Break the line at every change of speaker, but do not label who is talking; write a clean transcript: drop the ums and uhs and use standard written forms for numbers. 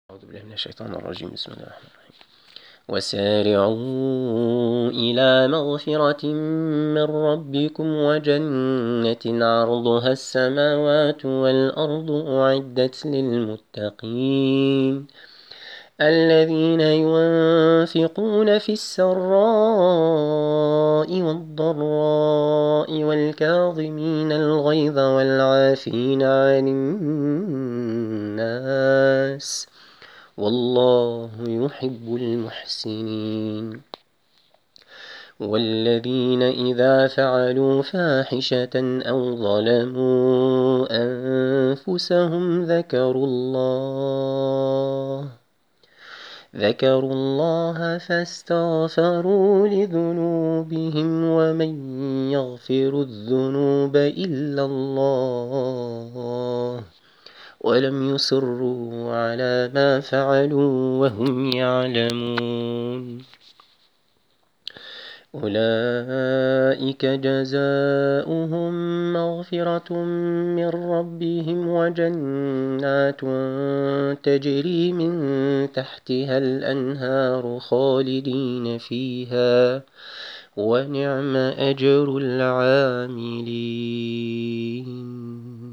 أعوذ بالله من الشيطان الرجيم. بسم الله الرحمن الرحيم. وسارعوا إلى مغفرة من ربكم وجنة عرضها السماوات والأرض أعدت للمتقين الذين ينفقون في السراء والضراء والكاظمين الغيظ والعافين عن الناس والله يحب المحسنين. والذين إذا فعلوا فاحشة أو ظلموا أنفسهم ذكروا الله فاستغفروا لذنوبهم ومن يغفر الذنوب إلا الله ولم يصروا على ما فعلوا وهم يعلمون. أولئك جزاؤهم مغفرة من ربهم وجنات تجري من تحتها الأنهار خالدين فيها ونعم أجر العاملين.